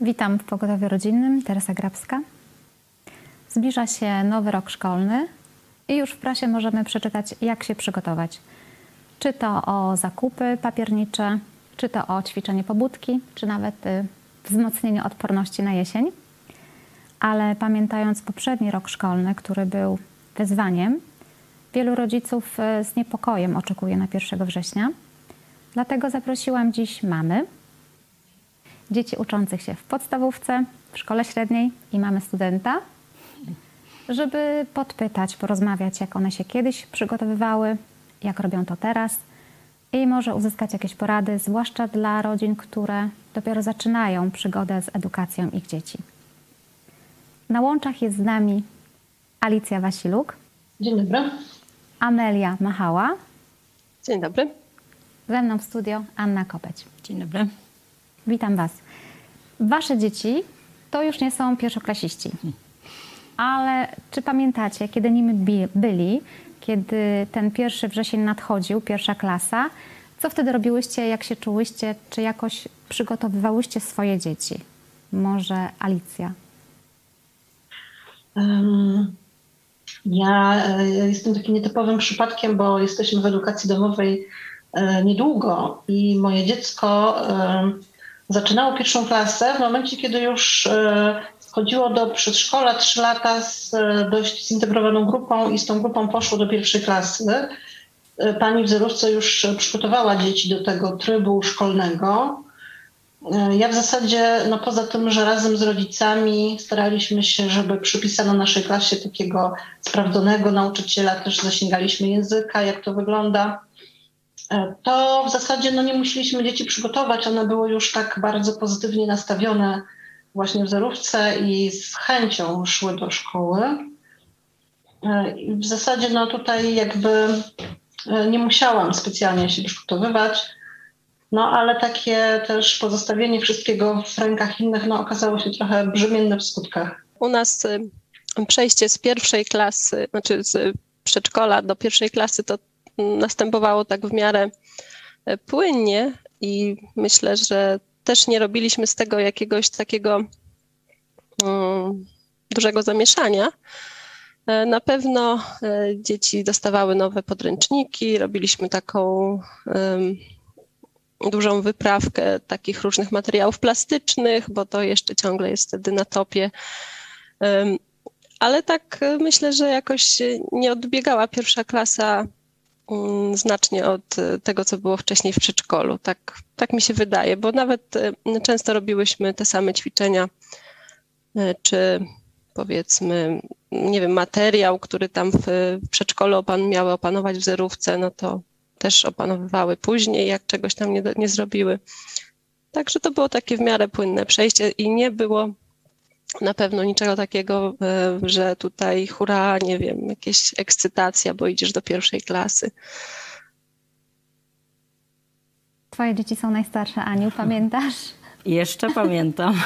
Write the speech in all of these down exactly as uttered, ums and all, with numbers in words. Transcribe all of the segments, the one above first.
Witam w Pogotowiu Rodzinnym, Teresa Grabska. Zbliża się nowy rok szkolny i już w prasie możemy przeczytać, jak się przygotować. Czy to o zakupy papiernicze, czy to o ćwiczenie pobudki, czy nawet wzmocnienie odporności na jesień. Ale pamiętając poprzedni rok szkolny, który był wyzwaniem, wielu rodziców z niepokojem oczekuje na pierwszego września. Dlatego zaprosiłam dziś mamy, dzieci uczących się w podstawówce, w szkole średniej i mamy studenta, żeby podpytać, porozmawiać, jak one się kiedyś przygotowywały, jak robią to teraz i może uzyskać jakieś porady, zwłaszcza dla rodzin, które dopiero zaczynają przygodę z edukacją ich dzieci. Na łączach jest z nami Alicja Wasiluk. Dzień dobry. Amelia Machała. Dzień dobry. Ze mną w studio Anna Kopeć. Dzień dobry. Witam Was. Wasze dzieci to już nie są pierwszoklasiści. Ale czy pamiętacie, kiedy nimi byli, kiedy ten pierwszy wrzesień nadchodził, pierwsza klasa, co wtedy robiłyście, jak się czułyście, czy jakoś przygotowywałyście swoje dzieci? Może Alicja? Um, ja jestem takim nietypowym przypadkiem, bo jesteśmy w edukacji domowej e, niedługo i moje dziecko e, zaczynało pierwszą klasę w momencie, kiedy już e, chodziło do przedszkola trzy lata z e, dość zintegrowaną grupą i z tą grupą poszło do pierwszej klasy. E, pani w zerówce już przygotowała dzieci do tego trybu szkolnego. Ja w zasadzie, no poza tym, że razem z rodzicami staraliśmy się, żeby przypisano naszej klasie takiego sprawdzonego nauczyciela, też zasięgaliśmy języka, jak to wygląda, to w zasadzie no nie musieliśmy dzieci przygotować, one były już tak bardzo pozytywnie nastawione właśnie w zerówce i z chęcią szły do szkoły. I w zasadzie no tutaj jakby nie musiałam specjalnie się przygotowywać. No ale takie też pozostawienie wszystkiego w rękach innych no, okazało się trochę brzemienne w skutkach. U nas y, przejście z pierwszej klasy, znaczy z przedszkola do pierwszej klasy to następowało tak w miarę y, płynnie i myślę, że też nie robiliśmy z tego jakiegoś takiego y, dużego zamieszania. Y, na pewno y, dzieci dostawały nowe podręczniki, robiliśmy taką y, dużą wyprawkę takich różnych materiałów plastycznych, bo to jeszcze ciągle jest wtedy na topie. Ale tak myślę, że jakoś nie odbiegała pierwsza klasa znacznie od tego, co było wcześniej w przedszkolu. Tak, tak mi się wydaje, bo nawet często robiłyśmy te same ćwiczenia, czy powiedzmy, nie wiem, materiał, który tam w przedszkolu opan- miały opanować w zerówce, no to też opanowywały później, jak czegoś tam nie, nie zrobiły. Także to było takie w miarę płynne przejście i nie było na pewno niczego takiego, że tutaj hurra, nie wiem, jakieś ekscytacja, bo idziesz do pierwszej klasy. Twoje dzieci są najstarsze, Aniu, pamiętasz? Jeszcze pamiętam.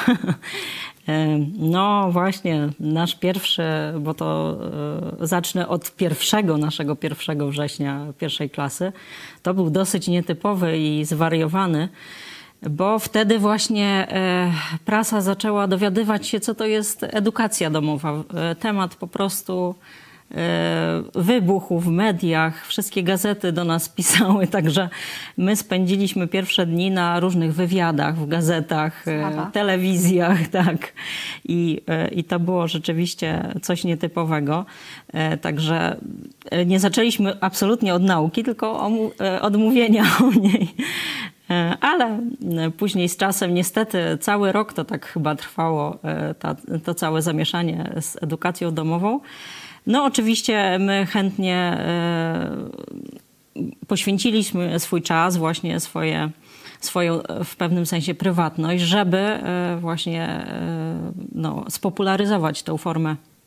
No właśnie, nasz pierwszy, bo to zacznę od pierwszego naszego pierwszego września pierwszej klasy. To był dosyć nietypowy i zwariowany, bo wtedy właśnie prasa zaczęła dowiadywać się, co to jest edukacja domowa. Temat po prostu wybuchł w mediach, wszystkie gazety do nas pisały, także my spędziliśmy pierwsze dni na różnych wywiadach w gazetach, Sława. telewizjach, tak. I, I to było rzeczywiście coś nietypowego. Także nie zaczęliśmy absolutnie od nauki, tylko od mówienia o niej. Ale później z czasem niestety cały rok to tak chyba trwało, ta, to całe zamieszanie z edukacją domową. No oczywiście my chętnie e, poświęciliśmy swój czas, właśnie swoje, swoją w pewnym sensie prywatność, żeby e, właśnie e, no, spopularyzować tę formę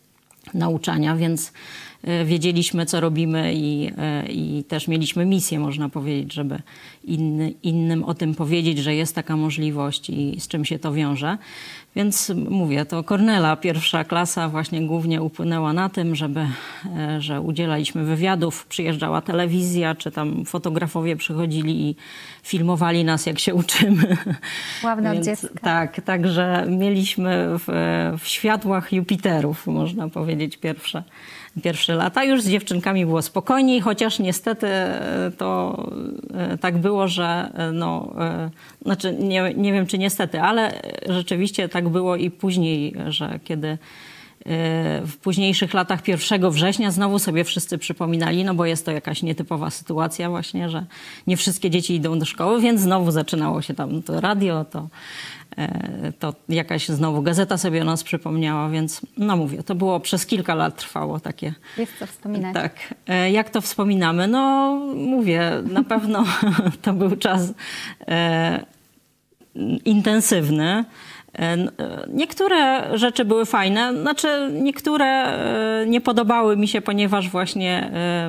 nauczania, więc wiedzieliśmy, co robimy i, i też mieliśmy misję, można powiedzieć, żeby inny, innym o tym powiedzieć, że jest taka możliwość i z czym się to wiąże. Więc mówię, to Kornela, pierwsza klasa właśnie głównie upłynęła na tym, żeby, że udzielaliśmy wywiadów, przyjeżdżała telewizja, czy tam fotografowie przychodzili i filmowali nas, jak się uczymy. Sławne od Więc, dziecka. tak, także mieliśmy w, w światłach Jupiterów, można powiedzieć, pierwsze. Pierwsze lata. Już z dziewczynkami było spokojniej, chociaż niestety to tak było, że no, znaczy nie, nie wiem czy niestety, ale rzeczywiście tak było i później, że kiedy w późniejszych latach pierwszego września znowu sobie wszyscy przypominali, no bo jest to jakaś nietypowa sytuacja właśnie, że nie wszystkie dzieci idą do szkoły, więc znowu zaczynało się tam to radio, to, to jakaś znowu gazeta sobie o nas przypomniała, więc no mówię, to było przez kilka lat trwało takie. Jest co wspominać. Tak. Jak to wspominamy? No mówię, na pewno to był czas e, intensywny. Niektóre rzeczy były fajne, znaczy niektóre nie podobały mi się, ponieważ właśnie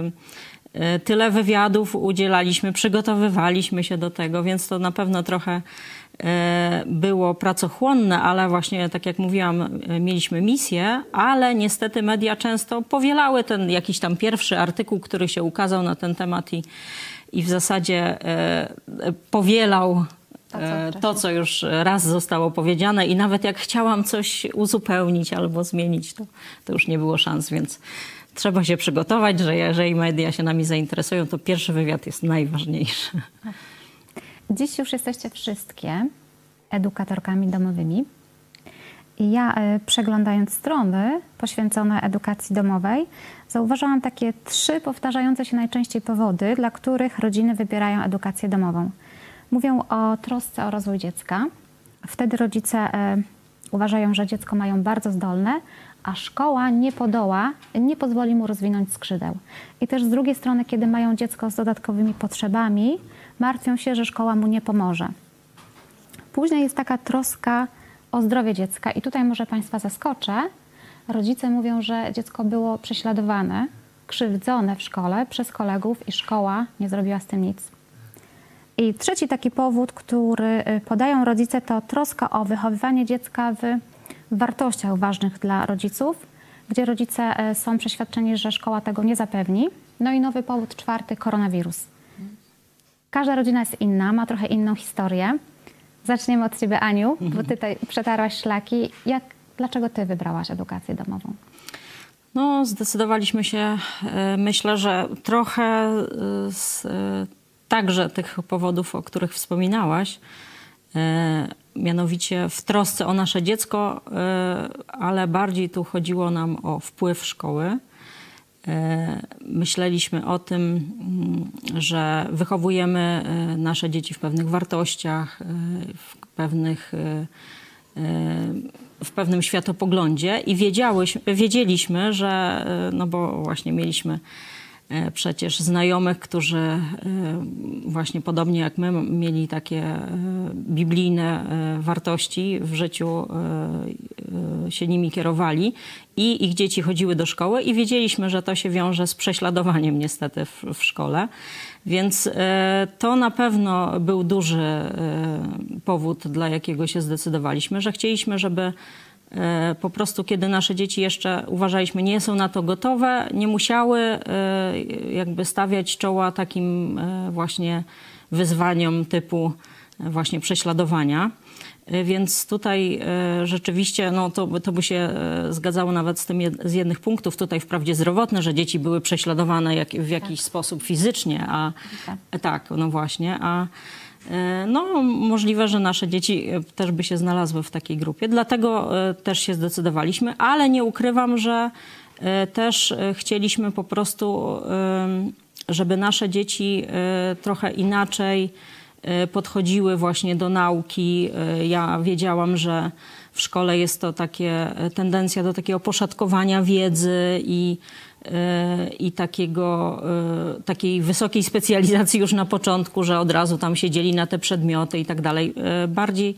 tyle wywiadów udzielaliśmy, przygotowywaliśmy się do tego, więc to na pewno trochę było pracochłonne, ale właśnie tak jak mówiłam, mieliśmy misję, ale niestety media często powielały ten jakiś tam pierwszy artykuł, który się ukazał na ten temat i, i w zasadzie powielał To co, to, co już raz zostało powiedziane i nawet jak chciałam coś uzupełnić albo zmienić, to, to już nie było szans, więc trzeba się przygotować, że jeżeli media się nami zainteresują, to pierwszy wywiad jest najważniejszy. Dziś już jesteście wszystkie edukatorkami domowymi. I ja przeglądając strony poświęcone edukacji domowej, zauważyłam takie trzy powtarzające się najczęściej powody, dla których rodziny wybierają edukację domową. Mówią o trosce o rozwój dziecka. Wtedy rodzice e, uważają, że dziecko mają bardzo zdolne, a szkoła nie podoła, nie pozwoli mu rozwinąć skrzydeł. I też z drugiej strony, kiedy mają dziecko z dodatkowymi potrzebami, martwią się, że szkoła mu nie pomoże. Później jest taka troska o zdrowie dziecka i tutaj może Państwa zaskoczę. Rodzice mówią, że dziecko było prześladowane, krzywdzone w szkole przez kolegów i szkoła nie zrobiła z tym nic. I trzeci taki powód, który podają rodzice, to troska o wychowywanie dziecka w wartościach ważnych dla rodziców, gdzie rodzice są przeświadczeni, że szkoła tego nie zapewni. No i nowy powód czwarty, koronawirus. Każda rodzina jest inna, ma trochę inną historię. Zaczniemy od Ciebie, Aniu, mhm. bo Ty tutaj przetarłaś szlaki. Jak, dlaczego Ty wybrałaś edukację domową? No, zdecydowaliśmy się, myślę, że trochę z także tych powodów, o których wspominałaś, mianowicie w trosce o nasze dziecko, ale bardziej tu chodziło nam o wpływ szkoły. Myśleliśmy o tym, że wychowujemy nasze dzieci w pewnych wartościach, w pewnych, w pewnym światopoglądzie i wiedziałyśmy, wiedzieliśmy, że, no bo właśnie mieliśmy przecież znajomych, którzy właśnie podobnie jak my mieli takie biblijne wartości w życiu, się nimi kierowali i ich dzieci chodziły do szkoły i wiedzieliśmy, że to się wiąże z prześladowaniem niestety w, w szkole. Więc to na pewno był duży powód, dla jakiego się zdecydowaliśmy, że chcieliśmy, żeby po prostu, kiedy nasze dzieci jeszcze, uważaliśmy, nie są na to gotowe, nie musiały jakby stawiać czoła takim właśnie wyzwaniom typu właśnie prześladowania. Więc tutaj rzeczywiście no to, to by się zgadzało nawet z tym z jednych punktów tutaj wprawdzie zdrowotne, że dzieci były prześladowane jak, w jakiś tak. sposób fizycznie, a tak. tak, no właśnie, a no możliwe, że nasze dzieci też by się znalazły w takiej grupie, dlatego też się zdecydowaliśmy, ale nie ukrywam, że też chcieliśmy po prostu, żeby nasze dzieci trochę inaczej podchodziły właśnie do nauki. Ja wiedziałam, że w szkole jest to takie tendencja do takiego poszatkowania wiedzy i, i takiego, takiej wysokiej specjalizacji już na początku, że od razu tam siedzieli na te przedmioty i tak dalej. Bardziej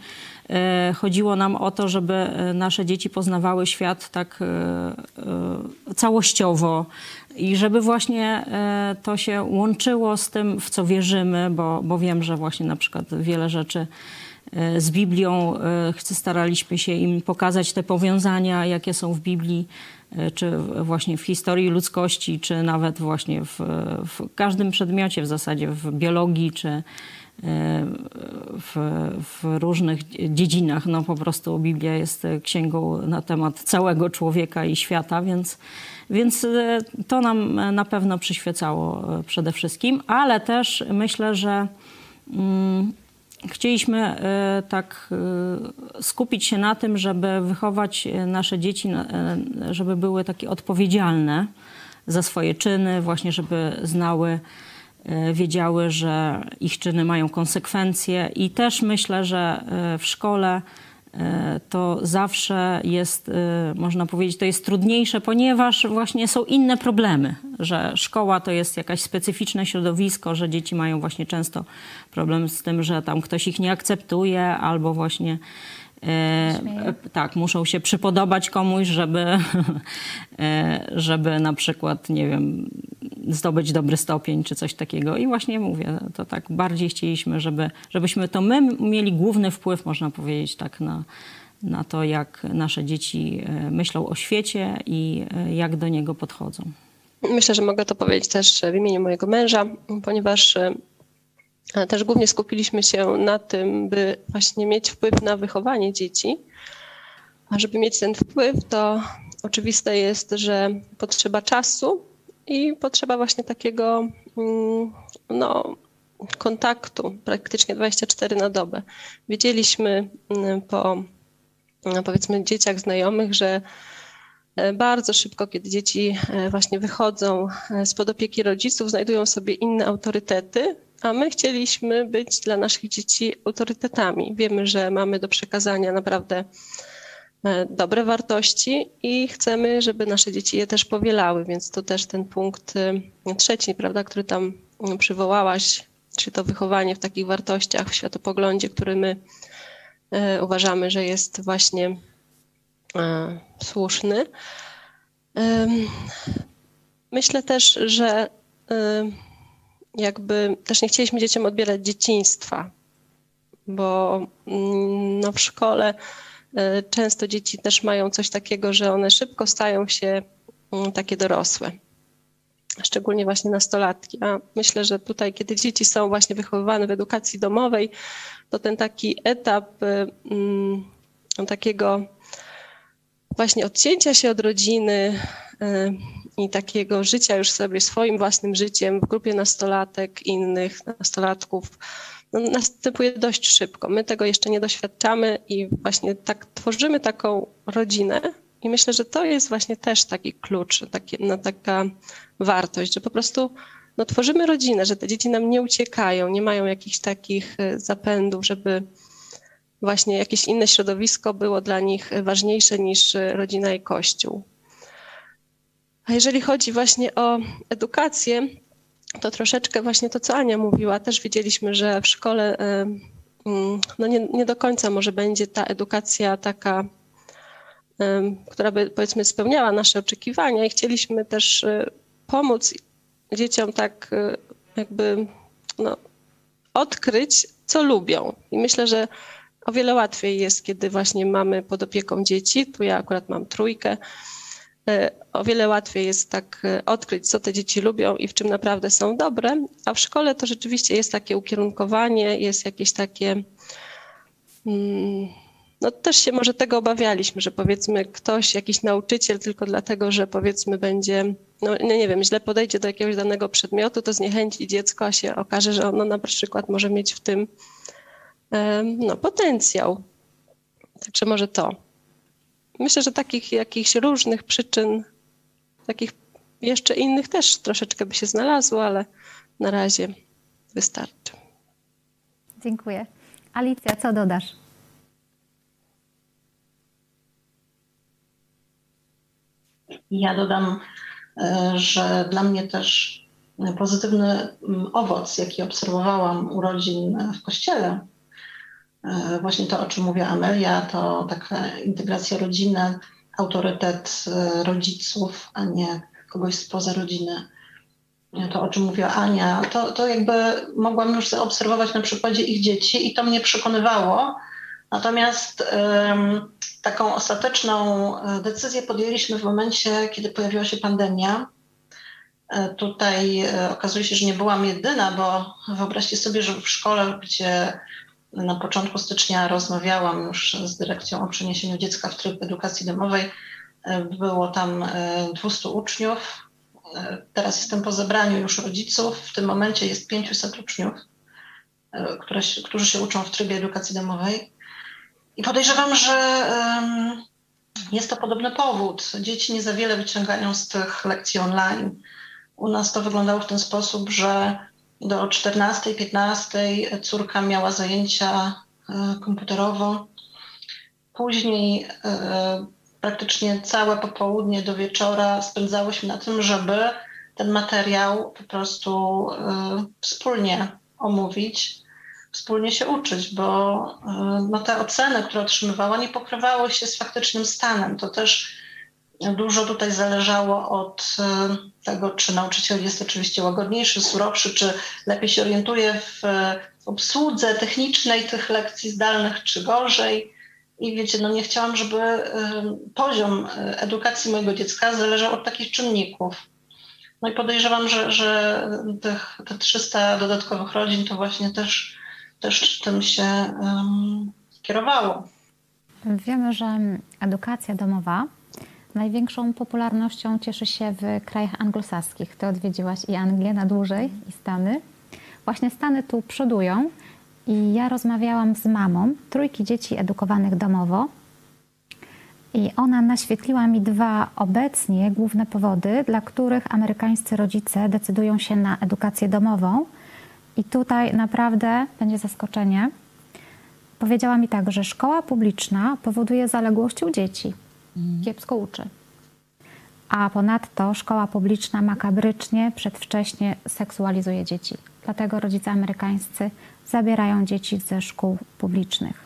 chodziło nam o to, żeby nasze dzieci poznawały świat tak całościowo i żeby właśnie to się łączyło z tym, w co wierzymy, bo, bo wiem, że właśnie na przykład wiele rzeczy z Biblią staraliśmy się im pokazać te powiązania, jakie są w Biblii, czy właśnie w historii ludzkości, czy nawet właśnie w, w każdym przedmiocie w zasadzie, w biologii, czy w, w różnych dziedzinach. No po prostu Biblia jest księgą na temat całego człowieka i świata, więc, więc to nam na pewno przyświecało przede wszystkim, ale też myślę, że mm, chcieliśmy tak skupić się na tym, żeby wychować nasze dzieci, żeby były takie odpowiedzialne za swoje czyny, właśnie żeby znały, wiedziały, że ich czyny mają konsekwencje i też myślę, że w szkole to zawsze jest, można powiedzieć, to jest trudniejsze, ponieważ właśnie są inne problemy, że szkoła to jest jakaś specyficzne środowisko, że dzieci mają właśnie często problem z tym, że tam ktoś ich nie akceptuje albo właśnie e, tak, muszą się przypodobać komuś, żeby, żeby na przykład, nie wiem, zdobyć dobry stopień czy coś takiego. I właśnie mówię, to tak bardziej chcieliśmy, żeby, żebyśmy to my mieli główny wpływ, można powiedzieć, tak na, na to, jak nasze dzieci myślą o świecie i jak do niego podchodzą. Myślę, że mogę to powiedzieć też w imieniu mojego męża, ponieważ też głównie skupiliśmy się na tym, by właśnie mieć wpływ na wychowanie dzieci. A żeby mieć ten wpływ, to oczywiste jest, że potrzeba czasu i potrzeba właśnie takiego no, kontaktu praktycznie dwadzieścia cztery na dobę. Wiedzieliśmy po, powiedzmy, dzieciach znajomych, że bardzo szybko, kiedy dzieci właśnie wychodzą spod opieki rodziców, znajdują sobie inne autorytety, a my chcieliśmy być dla naszych dzieci autorytetami. Wiemy, że mamy do przekazania naprawdę dobre wartości i chcemy, żeby nasze dzieci je też powielały, więc to też ten punkt trzeci, prawda, który tam przywołałaś, czyli to wychowanie w takich wartościach, w światopoglądzie, który my uważamy, że jest właśnie słuszny. Myślę też, że jakby też nie chcieliśmy dzieciom odbierać dzieciństwa, bo no w szkole często dzieci też mają coś takiego, że one szybko stają się takie dorosłe, szczególnie właśnie nastolatki. A myślę, że tutaj, kiedy dzieci są właśnie wychowywane w edukacji domowej, to ten taki etap um, takiego właśnie odcięcia się od rodziny um, i takiego życia już sobie swoim własnym życiem w grupie nastolatek, innych nastolatków, no, następuje dość szybko. My tego jeszcze nie doświadczamy i właśnie tak tworzymy taką rodzinę i myślę, że to jest właśnie też taki klucz, taki, no, taka wartość, że po prostu no, tworzymy rodzinę, że te dzieci nam nie uciekają, nie mają jakichś takich zapędów, żeby właśnie jakieś inne środowisko było dla nich ważniejsze niż rodzina i Kościół. A jeżeli chodzi właśnie o edukację, to troszeczkę właśnie to, co Ania mówiła, też wiedzieliśmy, że w szkole no nie, nie do końca może będzie ta edukacja taka, która by, powiedzmy, spełniała nasze oczekiwania i chcieliśmy też pomóc dzieciom tak jakby no, odkryć, co lubią. I myślę, że o wiele łatwiej jest, kiedy właśnie mamy pod opieką dzieci, tu ja akurat mam trójkę, o wiele łatwiej jest tak odkryć, co te dzieci lubią i w czym naprawdę są dobre, a w szkole to rzeczywiście jest takie ukierunkowanie, jest jakieś takie, no też się może tego obawialiśmy, że powiedzmy ktoś, jakiś nauczyciel tylko dlatego, że powiedzmy będzie, no nie wiem, źle podejdzie do jakiegoś danego przedmiotu, to zniechęci dziecko, a się okaże, że ono na przykład może mieć w tym no, potencjał. Także może to. Myślę, że takich jakichś różnych przyczyn, takich jeszcze innych też troszeczkę by się znalazło, ale na razie wystarczy. Dziękuję. Alicja, co dodasz? Ja dodam, że dla mnie też pozytywny owoc, jaki obserwowałam u rodzin w Kościele, Właśnie to, o czym mówiła Amelia, to taka integracja rodziny, autorytet rodziców, a nie kogoś spoza rodziny. To, o czym mówiła Ania, to, to jakby mogłam już zaobserwować na przykładzie ich dzieci i to mnie przekonywało. Natomiast um, taką ostateczną decyzję podjęliśmy w momencie, kiedy pojawiła się pandemia. Tutaj okazuje się, że nie byłam jedyna, bo wyobraźcie sobie, że w szkole, gdzie na początku stycznia rozmawiałam już z dyrekcją o przeniesieniu dziecka w tryb edukacji domowej, było tam dwieście uczniów. Teraz jestem po zebraniu już rodziców. W tym momencie jest pięćset uczniów, które, którzy się uczą w trybie edukacji domowej. I podejrzewam, że um, jest to podobny powód. Dzieci nie za wiele wyciągają z tych lekcji online. U nas to wyglądało w ten sposób, że do czternastej, piętnastej córka miała zajęcia komputerowe. Później e, praktycznie całe popołudnie do wieczora spędzałyśmy na tym, żeby ten materiał po prostu e, wspólnie omówić, wspólnie się uczyć, bo e, no, te oceny, które otrzymywała, nie pokrywały się z faktycznym stanem. To też dużo tutaj zależało od tego, czy nauczyciel jest oczywiście łagodniejszy, surowszy, czy lepiej się orientuje w obsłudze technicznej tych lekcji zdalnych, czy gorzej. I wiecie, no nie chciałam, żeby poziom edukacji mojego dziecka zależał od takich czynników. No i podejrzewam, że, że tych, te trzysta dodatkowych rodzin to właśnie też, też tym się um, kierowało. Wiemy, że edukacja domowa największą popularnością cieszy się w krajach anglosaskich. Ty odwiedziłaś i Anglię na dłużej, i Stany. Właśnie Stany tu przodują i ja rozmawiałam z mamą trójki dzieci edukowanych domowo i ona naświetliła mi dwa obecnie główne powody, dla których amerykańscy rodzice decydują się na edukację domową. I tutaj naprawdę będzie zaskoczenie. Powiedziała mi tak, że szkoła publiczna powoduje zaległości u dzieci. Kiepsko uczy. A ponadto szkoła publiczna makabrycznie, przedwcześnie seksualizuje dzieci. Dlatego rodzice amerykańscy zabierają dzieci ze szkół publicznych.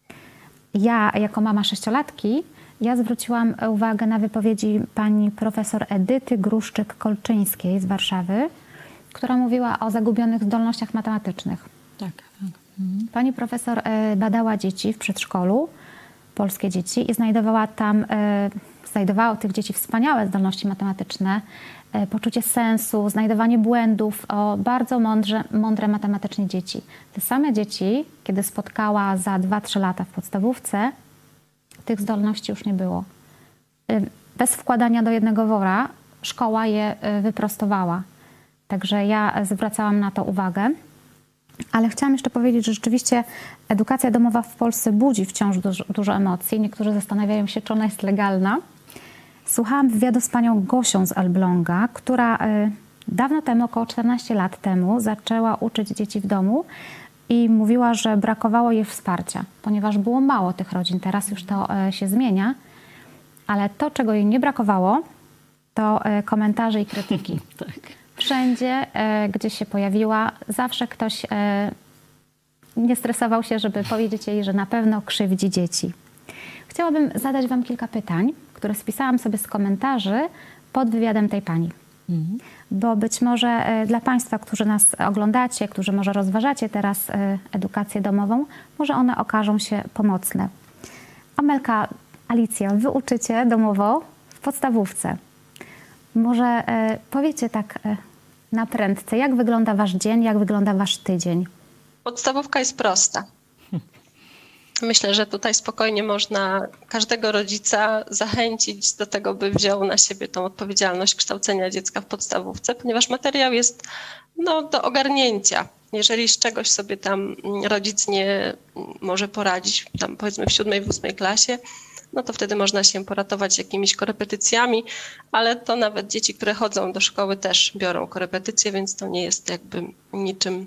Ja, jako mama sześciolatki, ja zwróciłam uwagę na wypowiedzi pani profesor Edyty Gruszczyk-Kolczyńskiej z Warszawy, która mówiła o zagubionych zdolnościach matematycznych. Tak, tak. Mhm. Pani profesor badała dzieci w przedszkolu, polskie dzieci, i znajdowała tam, znajdowała u tych dzieci wspaniałe zdolności matematyczne, poczucie sensu, znajdowanie błędów, o bardzo mądrze, mądre matematycznie dzieci. Te same dzieci, kiedy spotkała za dwa trzy lata w podstawówce, tych zdolności już nie było. Bez wkładania do jednego wora szkoła je wyprostowała. Także ja zwracałam na to uwagę. Ale chciałam jeszcze powiedzieć, że rzeczywiście edukacja domowa w Polsce budzi wciąż dużo, dużo emocji. Niektórzy zastanawiają się, czy ona jest legalna. Słuchałam wywiadu z panią Gosią z Elbląga, która y, dawno temu, około czternaście lat temu, zaczęła uczyć dzieci w domu i mówiła, że brakowało jej wsparcia, ponieważ było mało tych rodzin. Teraz już to y, się zmienia, ale to, czego jej nie brakowało, to y, komentarze i krytyki. Tak. Wszędzie, e, gdzie się pojawiła, zawsze ktoś e, nie stresował się, żeby powiedzieć jej, że na pewno krzywdzi dzieci. Chciałabym zadać wam kilka pytań, które spisałam sobie z komentarzy pod wywiadem tej pani. Mhm. Bo być może e, dla państwa, którzy nas oglądacie, którzy może rozważacie teraz e, edukację domową, może one okażą się pomocne. Amelka, Alicja, wy uczycie domowo w podstawówce. Może e, powiecie tak e, na prędce, jak wygląda wasz dzień, jak wygląda wasz tydzień? Podstawówka jest prosta. Myślę, że tutaj spokojnie można każdego rodzica zachęcić do tego, by wziął na siebie tą odpowiedzialność kształcenia dziecka w podstawówce, ponieważ materiał jest no, do ogarnięcia. Jeżeli z czegoś sobie tam rodzic nie może poradzić, tam powiedzmy w siódmej, w ósmej klasie, no to wtedy można się poratować jakimiś korepetycjami, ale to nawet dzieci, które chodzą do szkoły, też biorą korepetycje, więc to nie jest jakby niczym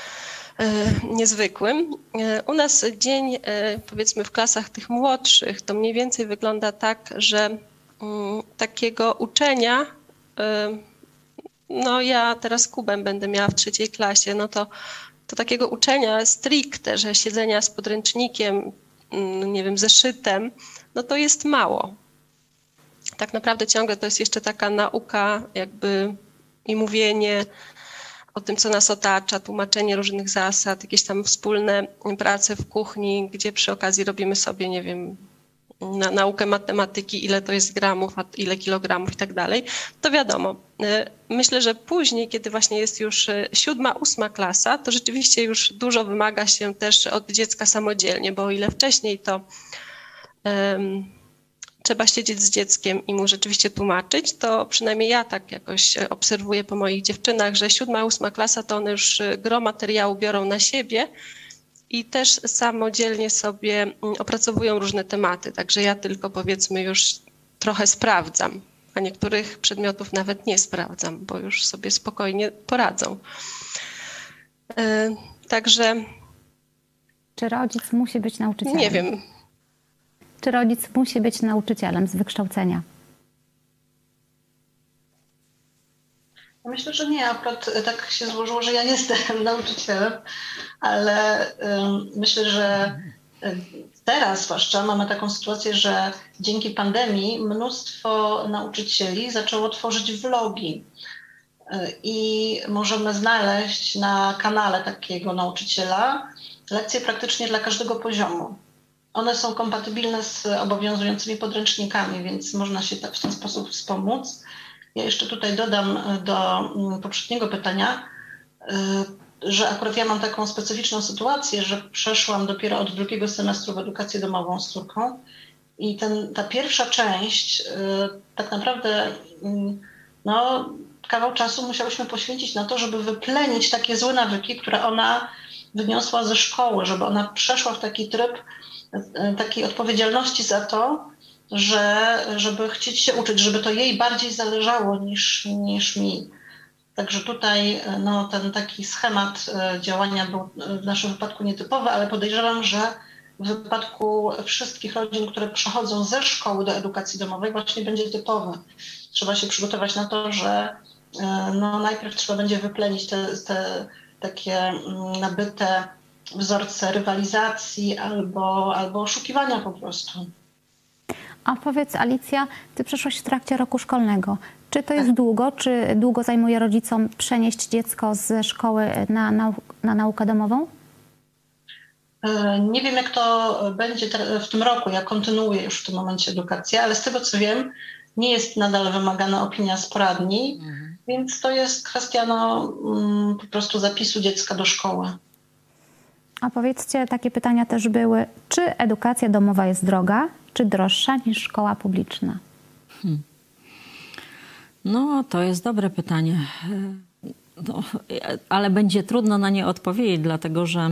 niezwykłym. U nas dzień, powiedzmy w klasach tych młodszych, to mniej więcej wygląda tak, że takiego uczenia, no ja teraz Kubę będę miała w trzeciej klasie, no to to takiego uczenia stricte, że siedzenia z podręcznikiem, nie wiem, zeszytem, no to jest mało. Tak naprawdę ciągle to jest jeszcze taka nauka jakby i mówienie o tym, co nas otacza, tłumaczenie różnych zasad, jakieś tam wspólne prace w kuchni, gdzie przy okazji robimy sobie, nie wiem, na naukę matematyki, ile to jest gramów, a ile kilogramów i tak dalej, to wiadomo. Myślę, że później, kiedy właśnie jest już siódma, ósma klasa, to rzeczywiście już dużo wymaga się też od dziecka samodzielnie, bo o ile wcześniej to um, trzeba siedzieć z dzieckiem i mu rzeczywiście tłumaczyć, to przynajmniej ja tak jakoś obserwuję po moich dziewczynach, że siódma, ósma klasa to one już gro materiału biorą na siebie i też samodzielnie sobie opracowują różne tematy. Także ja tylko powiedzmy już trochę sprawdzam, a niektórych przedmiotów nawet nie sprawdzam, bo już sobie spokojnie poradzą. Także... Czy rodzic musi być nauczycielem? Nie wiem. Czy rodzic musi być nauczycielem z wykształcenia? Myślę, że nie. Akurat tak się złożyło, że ja jestem nauczycielem, ale um, myślę, że teraz zwłaszcza mamy taką sytuację, że dzięki pandemii mnóstwo nauczycieli zaczęło tworzyć vlogi i możemy znaleźć na kanale takiego nauczyciela lekcje praktycznie dla każdego poziomu. One są kompatybilne z obowiązującymi podręcznikami, więc można się tak w ten sposób wspomóc. Ja jeszcze tutaj dodam do poprzedniego pytania, że akurat ja mam taką specyficzną sytuację, że przeszłam dopiero od drugiego semestru w edukację domową z córką i ten, ta pierwsza część tak naprawdę no, kawał czasu musiałyśmy poświęcić na to, żeby wyplenić takie złe nawyki, które ona wyniosła ze szkoły, żeby ona przeszła w taki tryb takiej odpowiedzialności za to, że, żeby chcieć się uczyć, żeby to jej bardziej zależało niż, niż mi. Także tutaj no, ten taki schemat działania był w naszym wypadku nietypowy, ale podejrzewam, że w wypadku wszystkich rodzin, które przechodzą ze szkoły do edukacji domowej, właśnie będzie typowy. Trzeba się przygotować na to, że no, najpierw trzeba będzie wyplenić te, te takie nabyte wzorce rywalizacji albo, albo oszukiwania po prostu. A powiedz, Alicja, ty przeszłaś w trakcie roku szkolnego. Czy to jest długo? Czy długo zajmuje rodzicom przenieść dziecko ze szkoły na, na, na naukę domową? Nie wiem, jak to będzie w tym roku. Ja kontynuuję już w tym momencie edukację, ale z tego, co wiem, nie jest nadal wymagana opinia z poradni, mhm. więc to jest kwestia no, po prostu zapisu dziecka do szkoły. A powiedzcie, takie pytania też były, czy edukacja domowa jest droga, czy droższa niż szkoła publiczna? Hmm. No, to jest dobre pytanie. No, ale będzie trudno na nie odpowiedzieć, dlatego że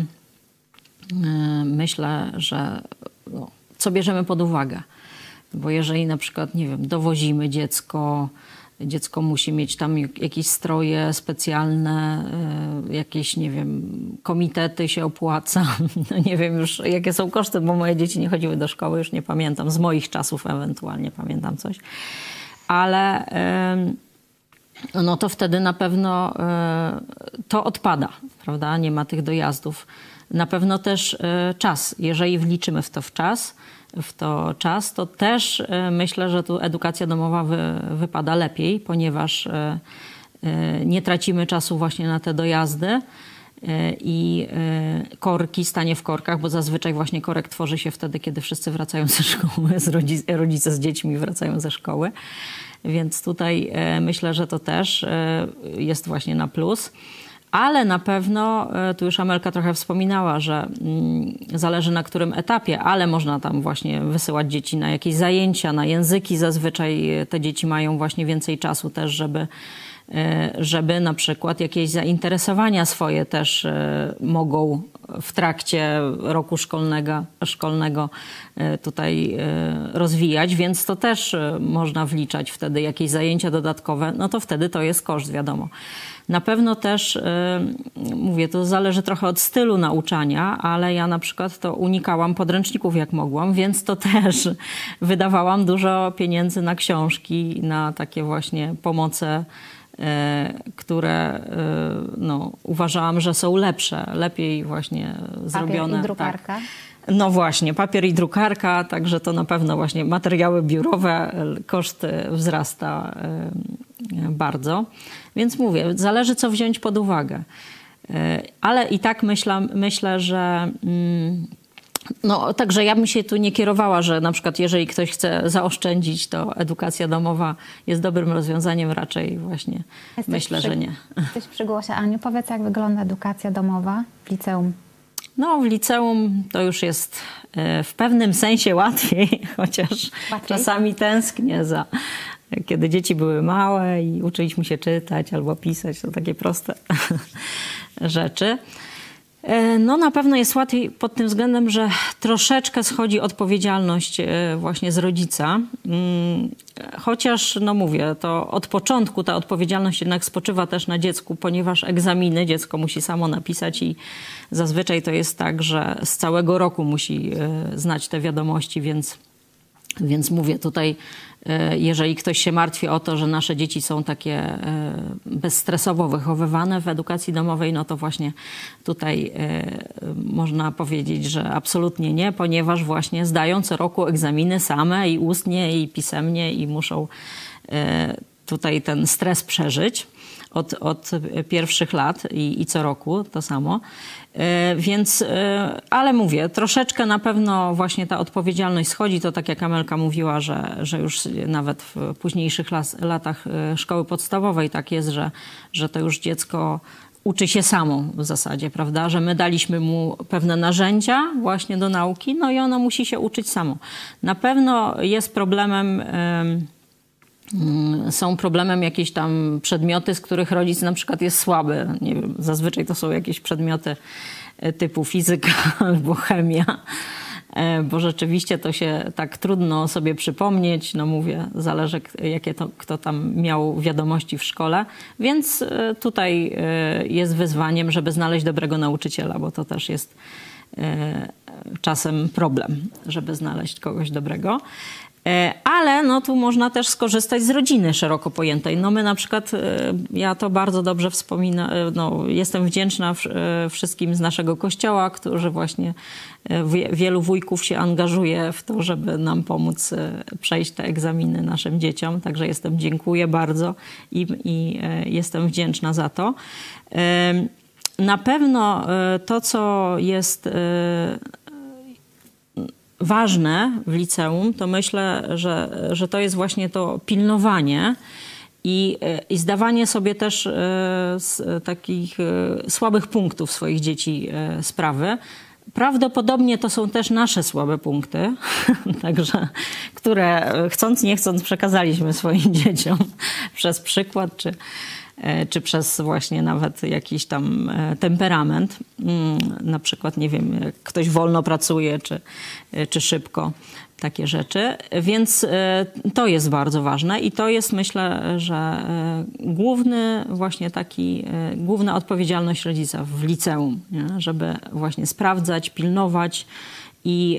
myślę, że no, co bierzemy pod uwagę. Bo jeżeli na przykład, nie wiem, dowozimy dziecko, dziecko musi mieć tam jakieś stroje specjalne, jakieś, nie wiem, komitety się opłaca. No nie wiem już, jakie są koszty, bo moje dzieci nie chodziły do szkoły, już nie pamiętam. Z moich czasów ewentualnie pamiętam coś. Ale no to wtedy na pewno to odpada, prawda? Nie ma tych dojazdów. Na pewno też czas. Jeżeli wliczymy w to w czas, w to czas, to też myślę, że tu edukacja domowa wy, wypada lepiej, ponieważ nie tracimy czasu właśnie na te dojazdy i korki, stanie w korkach, bo zazwyczaj właśnie korek tworzy się wtedy, kiedy wszyscy wracają ze szkoły, z rodzice, rodzice z dziećmi wracają ze szkoły. Więc tutaj myślę, że to też jest właśnie na plus. Ale na pewno, tu już Amelka trochę wspominała, że zależy na którym etapie, ale można tam właśnie wysyłać dzieci na jakieś zajęcia, na języki. Zazwyczaj te dzieci mają właśnie więcej czasu też, żeby, żeby na przykład jakieś zainteresowania swoje też mogą w trakcie roku szkolnego, szkolnego tutaj rozwijać, więc to też można wliczać wtedy jakieś zajęcia dodatkowe, no to wtedy to jest koszt, wiadomo. Na pewno też, mówię, to zależy trochę od stylu nauczania, ale ja na przykład to unikałam podręczników jak mogłam, więc to też wydawałam dużo pieniędzy na książki, na takie właśnie pomoce które no, uważałam, że są lepsze, lepiej właśnie zrobione. Papier i drukarka. Tak. No właśnie, papier i drukarka, także to na pewno właśnie materiały biurowe, koszt wzrasta bardzo. Więc mówię, zależy co wziąć pod uwagę. Ale i tak myślę, myślę że... No, także ja bym się tu nie kierowała, że na przykład jeżeli ktoś chce zaoszczędzić, to edukacja domowa jest dobrym rozwiązaniem, raczej właśnie Jesteś myślę, przy, że nie. Jesteś przy głosie. Aniu, powiedz, jak wygląda edukacja domowa w liceum? No, w liceum to już jest w pewnym sensie łatwiej, chociaż Łatwiej? czasami tęsknię za, kiedy dzieci były małe i uczyliśmy się czytać albo pisać, to takie proste rzeczy. No na pewno jest łatwiej pod tym względem, że troszeczkę schodzi odpowiedzialność właśnie z rodzica. Chociaż, no mówię, to od początku ta odpowiedzialność jednak spoczywa też na dziecku, ponieważ egzaminy dziecko musi samo napisać i zazwyczaj to jest tak, że z całego roku musi znać te wiadomości, więc, więc mówię tutaj, jeżeli ktoś się martwi o to, że nasze dzieci są takie bezstresowo wychowywane w edukacji domowej, no to właśnie tutaj można powiedzieć, że absolutnie nie, ponieważ właśnie zdają co roku egzaminy same i ustnie, i pisemnie i muszą tutaj ten stres przeżyć od, od pierwszych lat i, i co roku to samo. Więc, ale mówię, troszeczkę na pewno właśnie ta odpowiedzialność schodzi. To tak jak Amelka mówiła, że, że już nawet w późniejszych las, latach szkoły podstawowej tak jest, że, że to już dziecko uczy się samo w zasadzie, prawda? Że my daliśmy mu pewne narzędzia właśnie do nauki, no i ono musi się uczyć samo. Na pewno jest problemem... Są problemem jakieś tam przedmioty, z których rodzic na przykład jest słaby. Nie wiem, zazwyczaj to są jakieś przedmioty typu fizyka albo chemia, bo rzeczywiście to się tak trudno sobie przypomnieć. No mówię, zależy jakie to, kto tam miał wiadomości w szkole. Więc tutaj jest wyzwaniem, żeby znaleźć dobrego nauczyciela, bo to też jest czasem problem, żeby znaleźć kogoś dobrego. Ale no tu można też skorzystać z rodziny szeroko pojętej. No my na przykład, ja to bardzo dobrze wspominam, no jestem wdzięczna wszystkim z naszego kościoła, którzy właśnie, wielu wujków się angażuje w to, żeby nam pomóc przejść te egzaminy naszym dzieciom. Także jestem, dziękuję bardzo i, i jestem wdzięczna za to. Na pewno to, co jest ważne w liceum, to myślę, że, że to jest właśnie to pilnowanie i, i zdawanie sobie też z takich słabych punktów swoich dzieci sprawy. Prawdopodobnie to są też nasze słabe punkty, także, które chcąc nie chcąc przekazaliśmy swoim dzieciom przez przykład czy czy przez właśnie nawet jakiś tam temperament. Na przykład, nie wiem, jak ktoś wolno pracuje, czy, czy szybko, takie rzeczy. Więc to jest bardzo ważne i to jest, myślę, że główny właśnie taki, główna odpowiedzialność rodzica w liceum, nie? Żeby właśnie sprawdzać, pilnować i,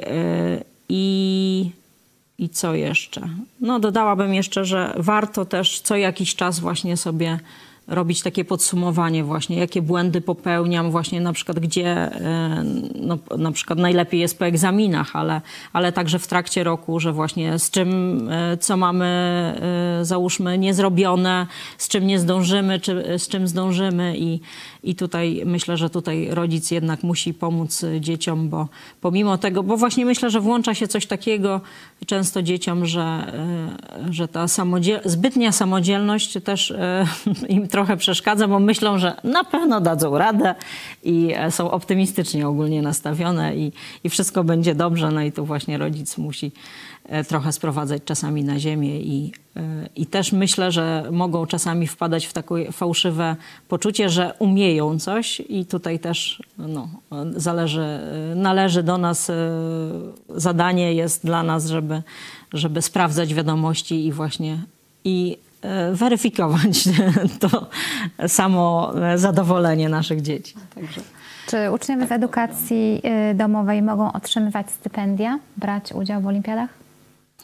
i I co jeszcze? No dodałabym jeszcze, że warto też co jakiś czas właśnie sobie robić takie podsumowanie właśnie, jakie błędy popełniam, właśnie na przykład gdzie, no, na przykład najlepiej jest po egzaminach, ale, ale także w trakcie roku, że właśnie z czym, co mamy, załóżmy, niezrobione, z czym nie zdążymy, czy z czym zdążymy i, i tutaj myślę, że tutaj rodzic jednak musi pomóc dzieciom, bo pomimo tego, bo właśnie myślę, że włącza się coś takiego często dzieciom, że, że ta samodziel- zbytnia samodzielność też im trochę przeszkadza, bo myślą, że na pewno dadzą radę i są optymistycznie ogólnie nastawione i, i wszystko będzie dobrze. No i tu właśnie rodzic musi trochę sprowadzać czasami na ziemię i, i też myślę, że mogą czasami wpadać w takie fałszywe poczucie, że umieją coś i tutaj też no, zależy, należy do nas, zadanie jest dla nas, żeby, żeby sprawdzać wiadomości i właśnie i weryfikować to samo zadowolenie naszych dzieci. Także. Czy uczniowie z edukacji domowej mogą otrzymywać stypendia, brać udział w olimpiadach?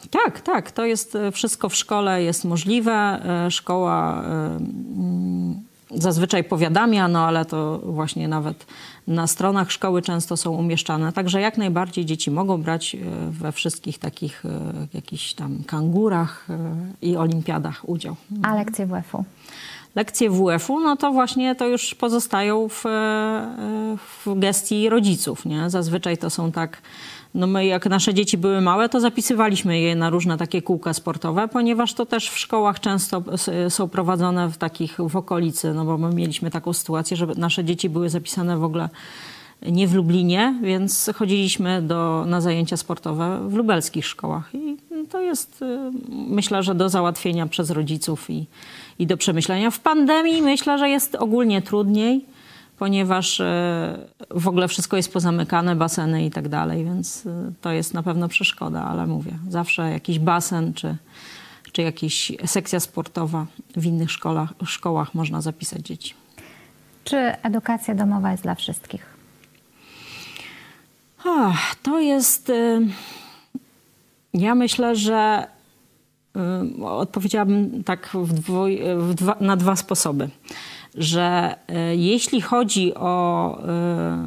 Tak, tak. To jest wszystko w szkole jest możliwe. Szkoła zazwyczaj powiadamia, no ale to właśnie nawet na stronach szkoły często są umieszczane. Także jak najbardziej dzieci mogą brać we wszystkich takich jakichś tam kangurach i olimpiadach udział. A lekcje W F-u? Lekcje W F-u, no to właśnie to już pozostają w, w gestii rodziców, nie? Zazwyczaj to są tak, no my jak nasze dzieci były małe, to zapisywaliśmy je na różne takie kółka sportowe, ponieważ to też w szkołach często są prowadzone w takich, w okolicy, no bo my mieliśmy taką sytuację, że nasze dzieci były zapisane w ogóle nie w Lublinie, więc chodziliśmy do, na zajęcia sportowe w lubelskich szkołach i to jest, myślę, że do załatwienia przez rodziców i, i do przemyślenia. W pandemii myślę, że jest ogólnie trudniej, ponieważ w ogóle wszystko jest pozamykane, baseny i tak dalej, więc to jest na pewno przeszkoda, ale mówię, zawsze jakiś basen czy, czy jakaś sekcja sportowa w innych szkołach, szkołach można zapisać dzieci. Czy edukacja domowa jest dla wszystkich? Ach, to jest... Ja myślę, że y, odpowiedziałabym tak w dwoj, w dwa, na dwa sposoby. Że y, jeśli chodzi o y,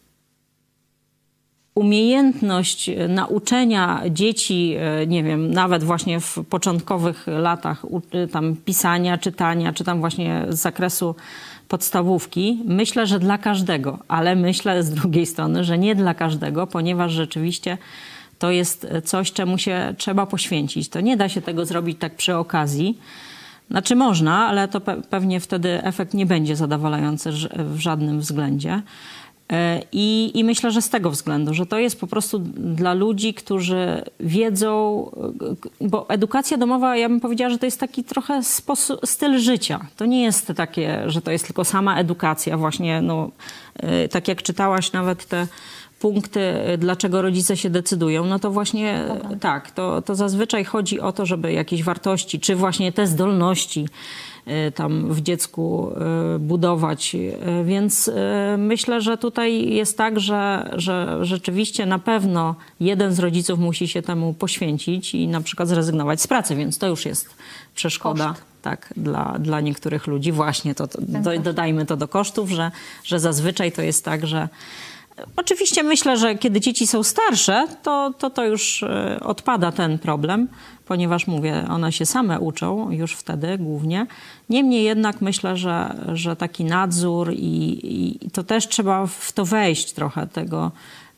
umiejętność nauczenia dzieci, y, nie wiem, nawet właśnie w początkowych latach u, y, tam pisania, czytania, czy tam właśnie z zakresu podstawówki, myślę, że dla każdego, ale myślę z drugiej strony, że nie dla każdego, ponieważ rzeczywiście to jest coś, czemu się trzeba poświęcić. To nie da się tego zrobić tak przy okazji. Znaczy można, ale to pe- pewnie wtedy efekt nie będzie zadowalający w żadnym względzie. I, I myślę, że z tego względu, że to jest po prostu dla ludzi, którzy wiedzą, bo edukacja domowa, ja bym powiedziała, że to jest taki trochę sposób, styl życia. To nie jest takie, że to jest tylko sama edukacja właśnie, no, tak jak czytałaś nawet te punkty, dlaczego rodzice się decydują, no to właśnie Dobra. tak, to, to zazwyczaj chodzi o to, żeby jakieś wartości, czy właśnie te zdolności tam w dziecku budować. Więc myślę, że tutaj jest tak, że, że rzeczywiście na pewno jeden z rodziców musi się temu poświęcić i na przykład zrezygnować z pracy, więc to już jest przeszkoda. Koszt. Tak, dla, dla niektórych ludzi. Właśnie to, to do, dodajmy to do kosztów, że, że zazwyczaj to jest tak, że oczywiście myślę, że kiedy dzieci są starsze, to, to to już odpada ten problem, ponieważ mówię, one się same uczą już wtedy głównie. Niemniej jednak myślę, że, że taki nadzór i, i to też trzeba w to wejść trochę tego.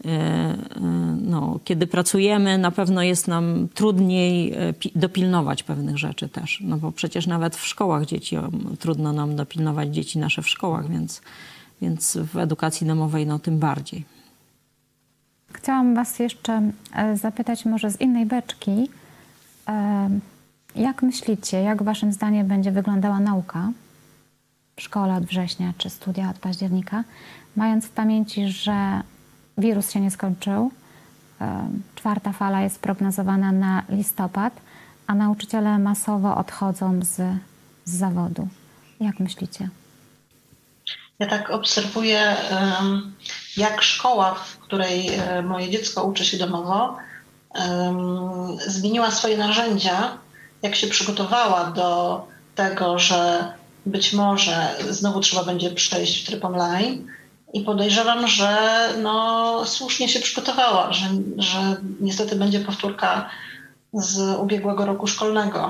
No, kiedy pracujemy, na pewno jest nam trudniej dopilnować pewnych rzeczy też. No bo przecież nawet w szkołach dzieci, trudno nam dopilnować dzieci nasze w szkołach, więc Więc w edukacji domowej no tym bardziej. Chciałam was jeszcze zapytać może z innej beczki. Jak myślicie, jak waszym zdaniem będzie wyglądała nauka w szkole od września czy studia od października, mając w pamięci, że wirus się nie skończył, czwarta fala jest prognozowana na listopad, a nauczyciele masowo odchodzą z, z zawodu. Jak myślicie? Ja tak obserwuję, jak szkoła, w której moje dziecko uczy się domowo, zmieniła swoje narzędzia, jak się przygotowała do tego, że być może znowu trzeba będzie przejść w tryb online. I podejrzewam, że no, słusznie się przygotowała, że, że niestety będzie powtórka z ubiegłego roku szkolnego.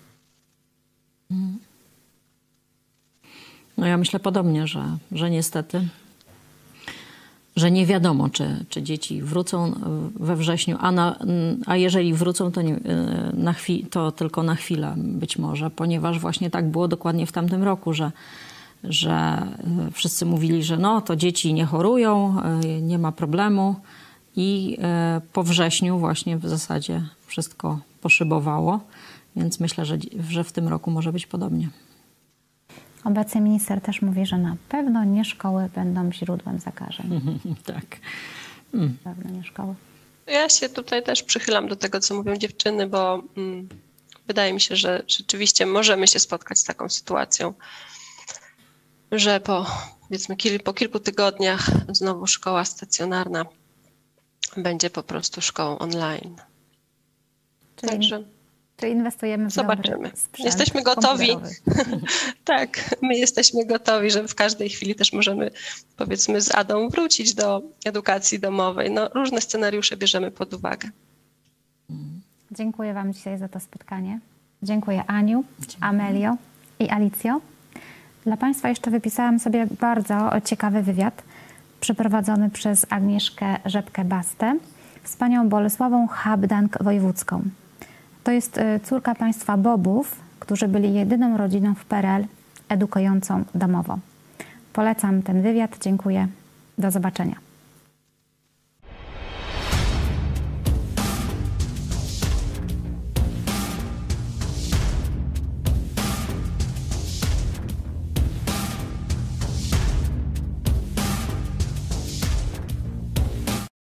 No ja myślę podobnie, że, że niestety, że nie wiadomo, czy, czy dzieci wrócą we wrześniu, a, na, a jeżeli wrócą, to, nie, na chwi, to tylko na chwilę być może, ponieważ właśnie tak było dokładnie w tamtym roku, że, że wszyscy mówili, że no to dzieci nie chorują, nie ma problemu i po wrześniu właśnie w zasadzie wszystko poszybowało, więc myślę, że, że w tym roku może być podobnie. Obecny minister też mówi, że na pewno nie szkoły będą źródłem zakażeń. Tak. Mm. Na pewno nie szkoły. Ja się tutaj też przychylam do tego, co mówią dziewczyny, bo mm, wydaje mi się, że rzeczywiście możemy się spotkać z taką sytuacją, że po, powiedzmy, kil, po kilku tygodniach znowu szkoła stacjonarna będzie po prostu szkołą online. Czyli, Także czyli inwestujemy w zobaczymy. dobry sprzęt Jesteśmy gotowi. komputerowy. Tak, my jesteśmy gotowi, że w każdej chwili też możemy, powiedzmy, z Adą wrócić do edukacji domowej. No, różne scenariusze bierzemy pod uwagę. Dziękuję Wam dzisiaj za to spotkanie. Dziękuję Aniu, Amelio i Alicjo. Dla Państwa jeszcze wypisałam sobie bardzo ciekawy wywiad przeprowadzony przez Agnieszkę Rzepkę-Bastę z panią Bolesławą Habdank-Wojewódzką. To jest córka państwa Bobów, którzy byli jedyną rodziną w P R L edukującą domowo. Polecam ten wywiad. Dziękuję. Do zobaczenia.